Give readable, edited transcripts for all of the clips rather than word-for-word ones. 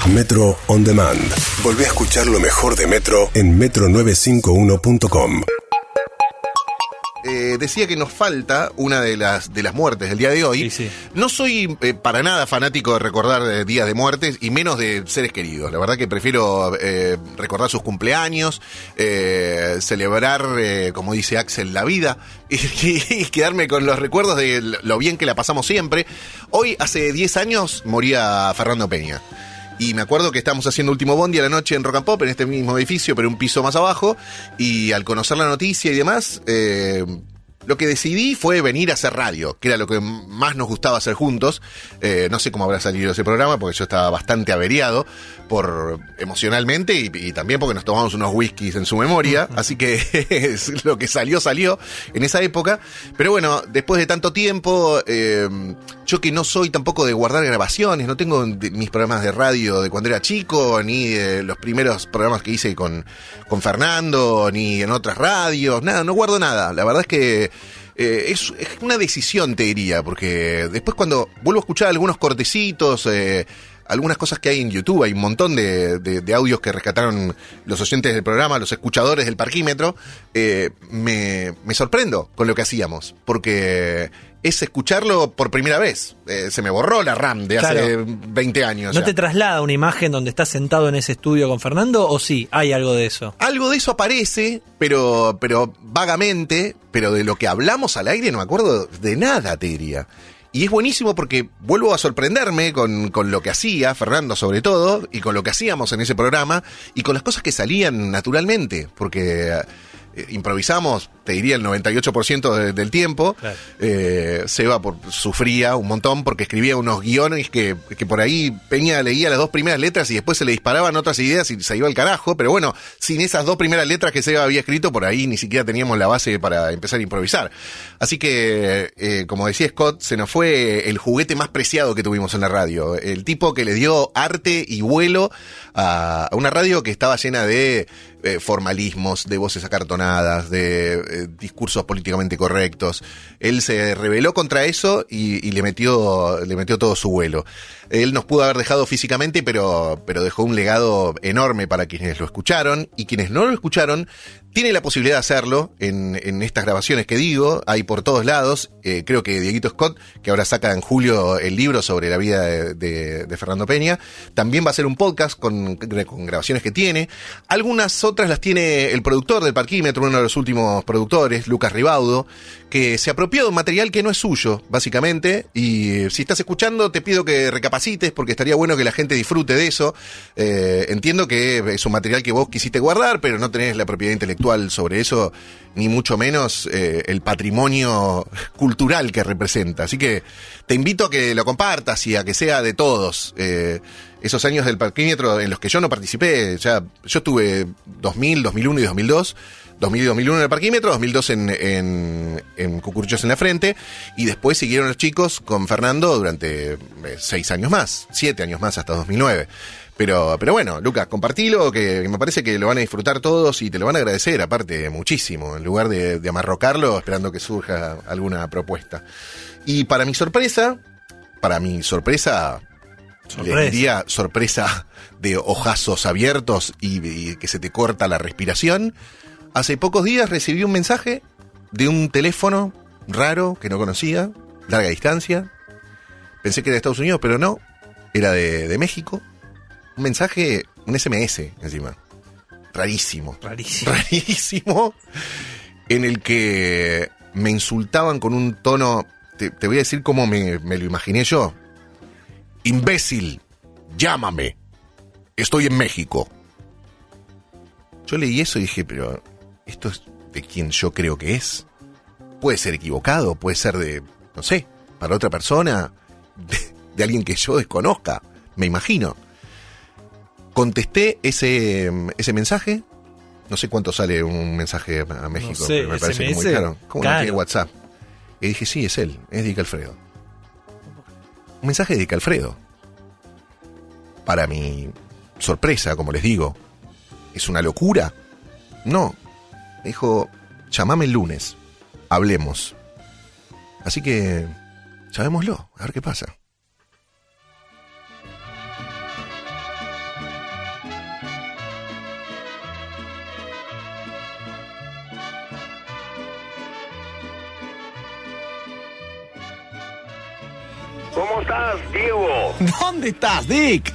Metro On Demand. Volvé a escuchar lo mejor de Metro en metro951.com. Decía que nos falta una de las muertes del día de hoy. Sí. No soy para nada fanático de recordar días de muertes y menos de seres queridos. La verdad que prefiero recordar sus cumpleaños, celebrar, como dice Axel, la vida y quedarme con los recuerdos de lo bien que la pasamos siempre. Hoy, hace 10 años, moría Fernando Peña. Y me acuerdo que estábamos haciendo Último Bondi a la noche en Rock and Pop, en este mismo edificio, pero un piso más abajo. Y al conocer la noticia y demás, lo que decidí fue venir a hacer radio, que era lo que más nos gustaba hacer juntos. No sé cómo habrá salido ese programa, porque yo estaba bastante averiado emocionalmente y también porque nos tomamos unos whiskies en su memoria. Así que lo que salió en esa época. Pero bueno, después de tanto tiempo, yo que no soy tampoco de guardar grabaciones, no tengo mis programas de radio de cuando era chico, ni de los primeros programas que hice con Fernando, ni en otras radios, nada, no guardo nada. La verdad es que es una decisión, te diría, porque después cuando vuelvo a escuchar algunos cortecitos, algunas cosas que hay en YouTube, hay un montón de audios que rescataron los oyentes del programa, los escuchadores del parquímetro, me sorprendo con lo que hacíamos, porque es escucharlo por primera vez. Se me borró la RAM de hace 20 años. ¿No ya te traslada una imagen donde estás sentado en ese estudio con Fernando o sí? ¿Hay algo de eso? Algo de eso aparece, pero vagamente, pero de lo que hablamos al aire no me acuerdo de nada, te diría. Y es buenísimo porque vuelvo a sorprenderme con lo que hacía Fernando, sobre todo, y con lo que hacíamos en ese programa, y con las cosas que salían naturalmente, porque improvisamos, te diría, el 98% del tiempo. Claro. Seba sufría un montón porque escribía unos guiones que por ahí Peña leía las 2 primeras letras y después se le disparaban otras ideas y se iba al carajo. Pero bueno, sin esas 2 primeras letras que Seba había escrito, por ahí ni siquiera teníamos la base para empezar a improvisar. Así que, como decía Scott, se nos fue el juguete más preciado que tuvimos en la radio. El tipo que le dio arte y vuelo a una radio que estaba llena de formalismos, de voces acartonadas, de discursos políticamente correctos. Él se rebeló contra eso y le metió todo su vuelo. Él nos pudo haber dejado físicamente, pero dejó un legado enorme para quienes lo escucharon, y quienes no lo escucharon tiene la posibilidad de hacerlo en estas grabaciones que digo, hay por todos lados. Creo que Dieguito Scott, que ahora saca en julio el libro sobre la vida de Fernando Peña, también va a hacer un podcast con grabaciones que tiene. Algunas otras las tiene el productor del parquímetro, uno de los últimos productores, Lucas Ribaudo, que se apropió de un material que no es suyo, básicamente. Y si estás escuchando, te pido que recapacites, porque estaría bueno que la gente disfrute de eso. Entiendo que es un material que vos quisiste guardar, pero no tenés la propiedad intelectual sobre eso, ni mucho menos el patrimonio cultural que representa. Así que te invito a que lo compartas y a que sea de todos. Esos años del parquímetro en los que yo no participé, yo estuve 2000, 2001 y 2002. 2000 y 2001 en el parquímetro, 2002 en Cucuruchos en la Frente, y después siguieron los chicos con Fernando durante 6 años más, 7 años más, hasta 2009. Pero bueno, Lucas, compartilo, que me parece que lo van a disfrutar todos y te lo van a agradecer, aparte, muchísimo, en lugar de amarrocarlo esperando que surja alguna propuesta. Y para mi sorpresa, les diría sorpresa de ojazos abiertos y que se te corta la respiración. Hace pocos días recibí un mensaje de un teléfono raro que no conocía, larga distancia. Pensé que era de Estados Unidos, pero no, era de México. Un mensaje, un SMS encima. Rarísimo, en el que me insultaban con un tono, te voy a decir cómo me lo imaginé yo. Imbécil, llámame, estoy en México. Yo leí eso y dije, pero ¿esto es de quien yo creo que es? Puede ser equivocado, puede ser no sé, para otra persona, de alguien que yo desconozca, me imagino. Contesté ese mensaje. No sé cuánto sale un mensaje a México, no sé, pero me parece SMS, muy caro. ¿Cómo caro. no tiene WhatsApp? Y dije, sí, es él, es Dick Alfredo. Un mensaje de Dick Alfredo. Para mi sorpresa, como les digo, ¿es una locura? No. Me dijo, llamame el lunes, hablemos. Así que, llamémoslo, a ver qué pasa. ¿Cómo estás, Diego? ¿Dónde estás, Dick?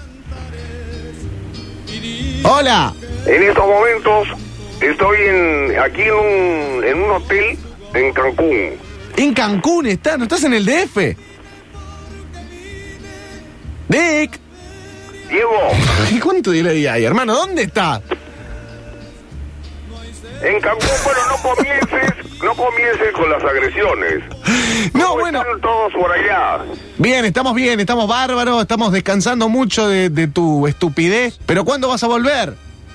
Hola. En estos momentos estoy aquí en un hotel en Cancún. En Cancún estás, ¿no estás en el DF? Dick. Diego, ¿Cuánto delay hay, hermano? ¿Dónde estás? en Cancún, bueno, no comiences con las agresiones. No, ¿Cómo bueno. están todos por allá? Bien, estamos bárbaros, estamos descansando mucho de tu estupidez. Pero ¿cuándo vas a volver?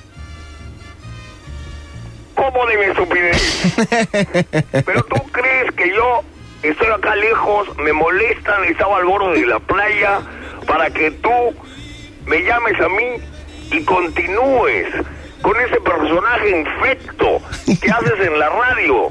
¿Cómo de mi estupidez? Pero tú crees que yo estoy acá lejos, me molestan, estaba al borde de la playa para que tú me llames a mí y continúes con ese personaje infecto que haces en la radio.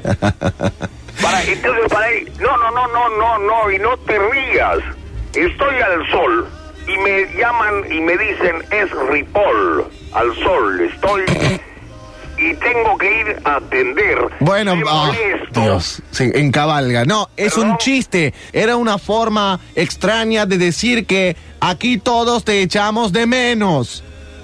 No, y no te rías. Estoy al sol y me llaman y me dicen es Ripoll, al sol, estoy y tengo que ir a atender. Bueno, Me molesto. Dios, sí, en cabalga. No, es ¿Perdón? un chiste. Era una forma extraña de decir que aquí todos te echamos de menos.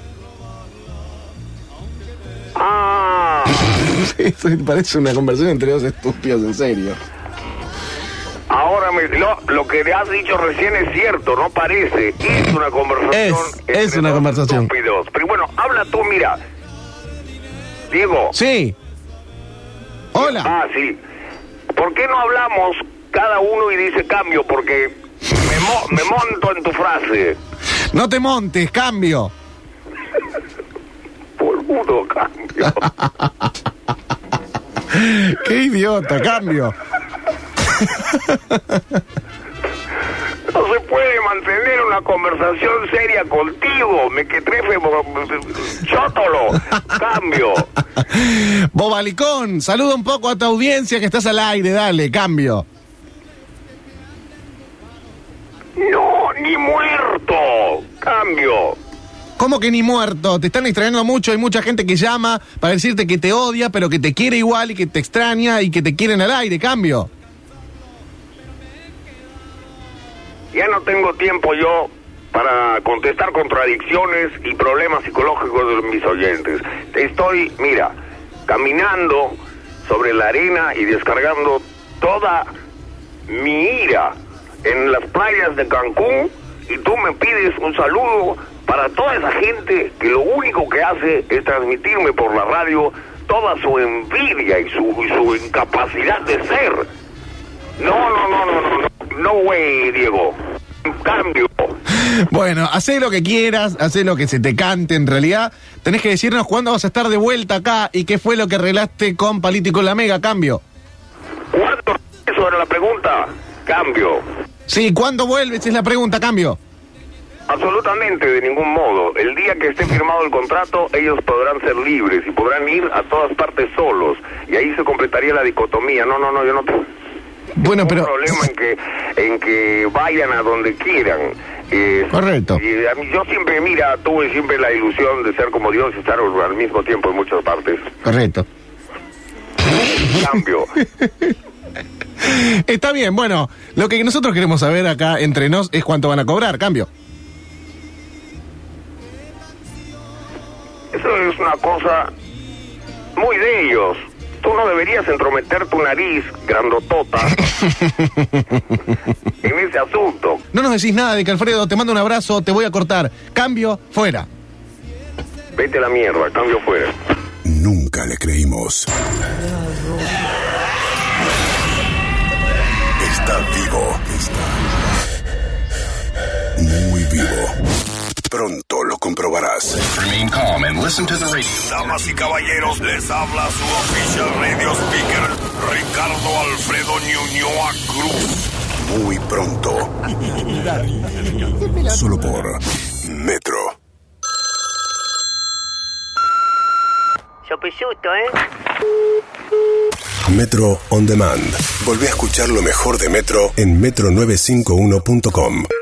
Ah, Eso parece una conversación entre dos estúpidos, en serio. ahora lo que has dicho recién es cierto, no parece. Es una conversación. Es entre una dos conversación. estúpidos. Pero bueno, habla tú, mira. Diego. Sí. Hola. Ah, sí. ¿Por qué no hablamos cada uno y dice cambio? Porque me monto en tu frase. No te montes, cambio. Boludo, cambio. Qué idiota, cambio. No se puede mantener una conversación seria contigo. Me que trefe, chótolo. Cambio. Bobalicón, saluda un poco a tu audiencia que estás al aire, dale, cambio. No, ni muerto. Cambio. ¿Cómo que ni muerto? Te están extrañando mucho, hay mucha gente que llama para decirte que te odia, pero que te quiere igual y que te extraña y que te quieren al aire, cambio. Ya no tengo tiempo yo para contestar contradicciones y problemas psicológicos de mis oyentes. Estoy, mira, caminando sobre la arena y descargando toda mi ira en las playas de Cancún y tú me pides un saludo para toda esa gente que lo único que hace es transmitirme por la radio toda su envidia y su incapacidad de ser. No, way, Diego. Cambio. Bueno, hacé lo que quieras, hacé lo que se te cante. En realidad, tenés que decirnos cuándo vas a estar de vuelta acá y qué fue lo que arreglaste con Palito y con la Mega, cambio. ¿Cuánto? Eso era la pregunta. Cambio. Sí, ¿cuándo vuelves? Es la pregunta, cambio. Absolutamente, de ningún modo. El día que esté firmado el contrato, ellos podrán ser libres y podrán ir a todas partes solos. Y ahí se completaría la dicotomía. No, yo no tengo Bueno, pero... problema en que vayan a donde quieran. Correcto. Y a mí, yo siempre, tuve siempre la ilusión de ser como Dios y estar al mismo tiempo en muchas partes. Correcto. Cambio. Está bien, bueno, lo que nosotros queremos saber acá entre nos es cuánto van a cobrar, cambio. Eso es una cosa muy de ellos. Tú no deberías entrometer tu nariz grandotota en ese asunto. No nos decís nada de que Alfredo, te mando un abrazo, te voy a cortar. Cambio, fuera. Vete a la mierda, cambio fuera. Nunca le creímos. Está vivo. Está muy vivo. Pronto lo comprobarás. Remain calm and listen to the radio. Damas y caballeros, les habla su oficial radio speaker, Ricardo Alfredo Ñuñoa Cruz. Muy pronto. Solo por Metro. Sopisuto, Metro On Demand. Volvé a escuchar lo mejor de Metro en metro951.com.